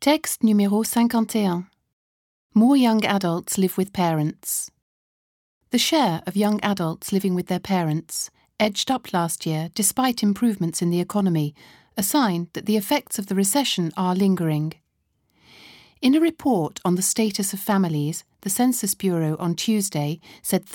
Texte numéro 51. More young adults live with parents. The share of young adults living with their parents edged up last year despite improvements in the economy, a sign that the effects of the recession are lingering. In a report on the status of families, the Census Bureau on Tuesday said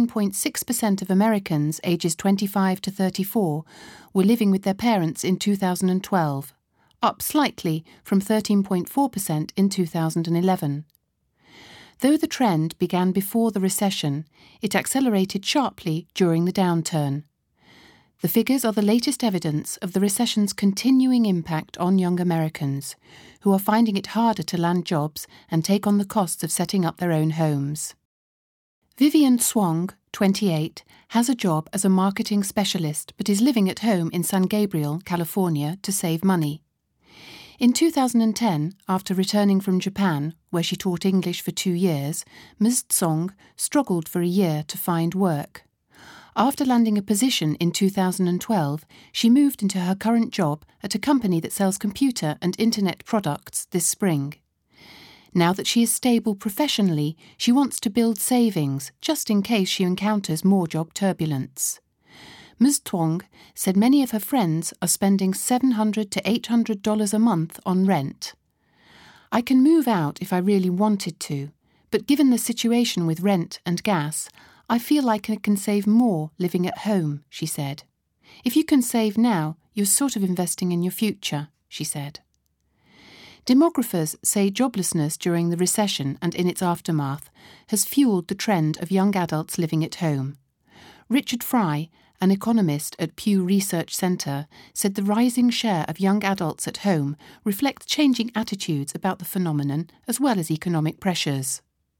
13.6% of Americans ages 25 to 34 were living with their parents in 2012, up slightly from 13.4% in 2011. Though the trend began before the recession, it accelerated sharply during the downturn. The figures are the latest evidence of the recession's continuing impact on young Americans, who are finding it harder to land jobs and take on the costs of setting up their own homes. Vivian Swong, 28, has a job as a marketing specialist but is living at home in San Gabriel, California, to save money. In 2010, after returning from Japan, where she taught English for 2 years, Ms. Tsong struggled for a year to find work. After landing a position in 2012, she moved into her current job at a company that sells computer and internet products this spring. Now that she is stable professionally, she wants to build savings just in case she encounters more job turbulence. Ms. Twong said many of her friends are spending $700 to $800 a month on rent. I can move out if I really wanted to, but given the situation with rent and gas, I feel like I can save more living at home, she said. If you can save now, you're sort of investing in your future, she said. Demographers say joblessness during the recession and in its aftermath has fueled the trend of young adults living at home. Richard Fry, an economist at Pew Research Center, said the rising share of young adults at home reflects changing attitudes about the phenomenon as well as economic pressures.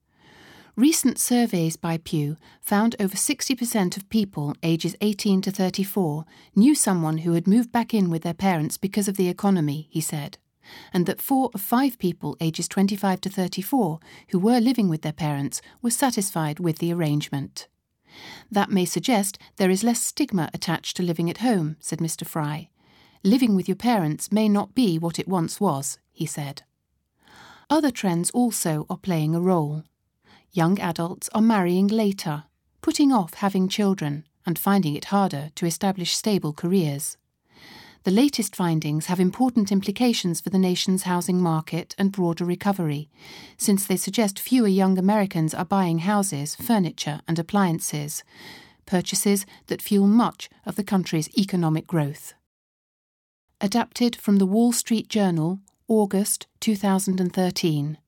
Recent surveys by Pew found over 60% of people ages 18 to 34 knew someone who had moved back in with their parents because of the economy, he said, and that 4 of 5 people ages 25 to 34 who were living with their parents were satisfied with the arrangement. That may suggest there is less stigma attached to living at home, said Mr. Fry. Living with your parents may not be what it once was, he said. Other trends also are playing a role. Young adults are marrying later, putting off having children, and finding it harder to establish stable careers. The latest findings have important implications for the nation's housing market and broader recovery, since they suggest fewer young Americans are buying houses, furniture and appliances, purchases that fuel much of the country's economic growth. Adapted from the Wall Street Journal, August 2013.